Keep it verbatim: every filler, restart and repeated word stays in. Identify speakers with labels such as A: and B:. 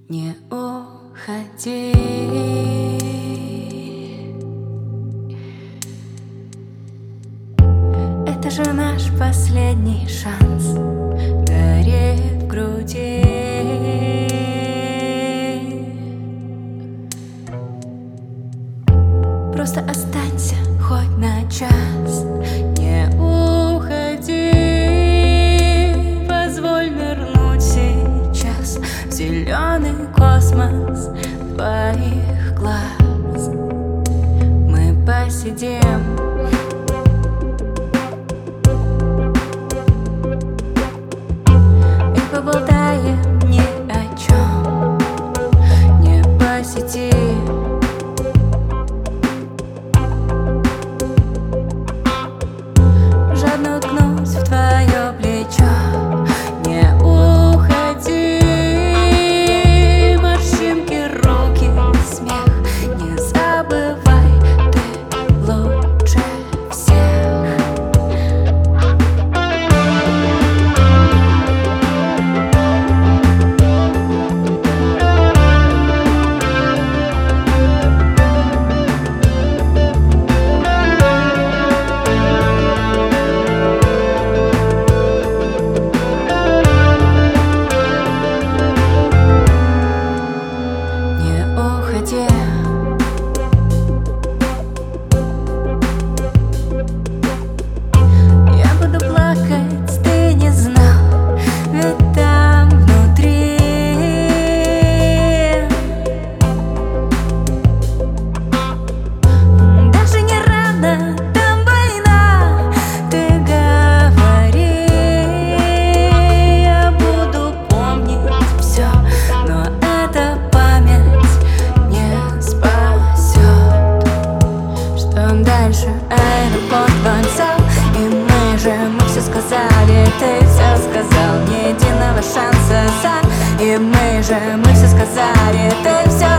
A: Не уходи. Это же наш последний шанс, горит в груди. Просто останься хоть на час, не уходи. Позволь нырнуть сейчас в зеленый космос твоих глаз. Мы посидим и поболтаем ни о чем, не посетим. Жадно уткнусь в твое плечо. Не уходи. Морщинки, руки, смех. Не забывай, ты лучше всех. Я буду плакать, ты не знал, ведь там внутри даже не рано, там война. Ты говори, я буду помнить все, но эта память не спасет. Что дальше? Аэропорт, вокзал, и мы же, мы все сказали, ты все сказал, ни единого шанса сам. И мы же, мы все сказали, ты все